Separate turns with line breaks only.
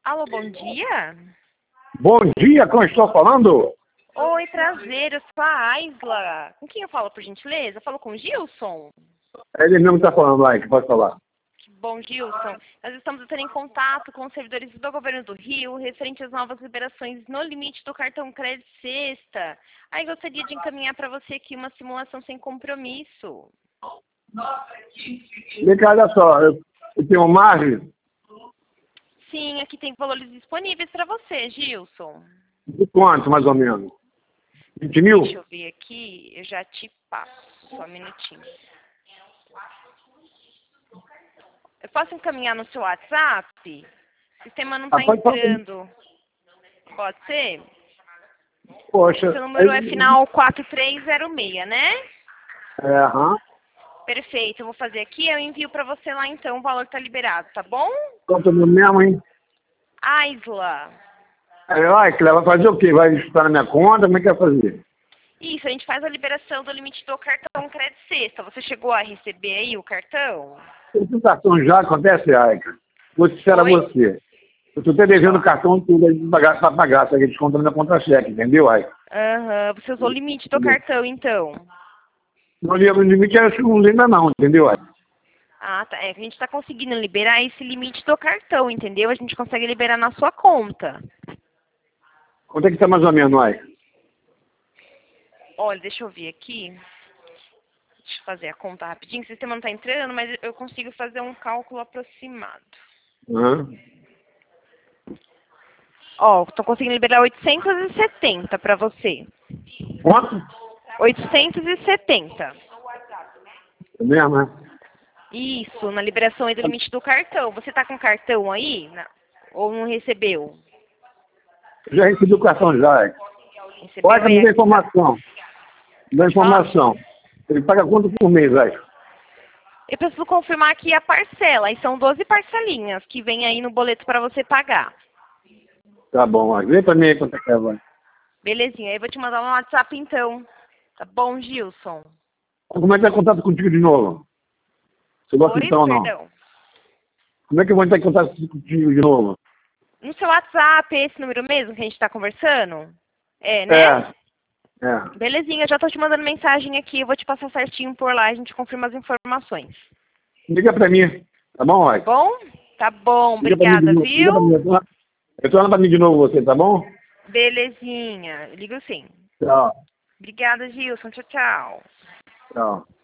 Alô, bom dia?
Bom dia, como estou falando?
Oi, prazer, eu sou a Aisla. Com quem eu falo, por gentileza? Eu falo com o Gilson?
É ele mesmo que está falando lá, que pode falar.
Que bom, Gilson. Nós estamos entrando em contato com os servidores do governo do Rio, referente às novas liberações no limite do cartão crédito sexta. Aí gostaria de encaminhar para você aqui uma simulação sem compromisso.
Vem cá, olha só, eu tenho margem
Sim, aqui tem valores disponíveis para você, Gilson.
de quanto, mais ou menos? 20 mil?
Deixa eu ver aqui, eu já te passo. Só um minutinho. Eu posso encaminhar no seu WhatsApp? O sistema não está
Pode falar.
entrando. Pode ser?
Poxa.
Seu número é final 4306, né?
Aham.
Perfeito, eu vou fazer aqui, eu envio para você lá então, o valor está liberado, tá bom?
Quanto mesmo, hein?
Aisla.
Ai, que vai fazer o quê? Vai estar na minha conta? Como é que vai fazer?
Isso, a gente faz a liberação do limite do cartão crédito sexta. Você chegou a receber aí o cartão?
Esse cartão já acontece, Aika. Vou sincero a
Oi?
você. Eu estou até devendo o cartão tudo para pagar, só que desconto na minha contra-cheque, entendeu, Aika?
Aham, você usou o limite do cartão então.
Não lembro o limite, acho que não lembra não, entendeu, Aika?
Ah, tá. É que a gente está conseguindo liberar esse limite do cartão, entendeu? A gente consegue liberar na sua conta.
Quanto é que está mais ou menos, Aika?
Olha, deixa eu ver aqui. Deixa eu fazer a conta rapidinho. O sistema não está entrando, mas eu consigo fazer um cálculo aproximado.
Aham.
Ó, tô conseguindo liberar 870 para você.
Quanto?
870.
É mesmo, né?
Isso, na liberação aí do limite do cartão. Você tá com cartão aí? Ou não recebeu?
Eu já recebi o cartão já, Aika.
Recebeu
Pode
aí
me dar
aqui, tá?
informação. Me dá
Pode falar?
informação. Ele paga quanto por mês, Aika?
Eu preciso confirmar aqui a parcela. Aí são 12 parcelinhas que vem aí no boleto para você pagar.
Tá bom, Aika. Vem pra mim aí quanto é que é, vai.
Belezinha, aí eu vou te mandar no WhatsApp então. Tá bom, Gilson?
Como é que vai contato contigo de novo? Você gosta
Oi,
então ou não?
perdão.
Como é que eu vou entrar em contato contigo de novo?
No seu WhatsApp, é esse número mesmo que a gente tá conversando? É, né?
É. É.
Belezinha, já tô te mandando mensagem aqui. Eu vou te passar certinho por lá, a gente confirma as informações.
Liga pra mim. Tá bom,
Tá
Aika?
bom? Tá bom,
Liga pra mim de
obrigada,
novo. Liga pra mim.
viu?
Eu tô falando pra mim de novo você, tá bom?
Belezinha, ligo sim.
Tchau.
Obrigada, Gilson. Tchau, tchau.
Tchau.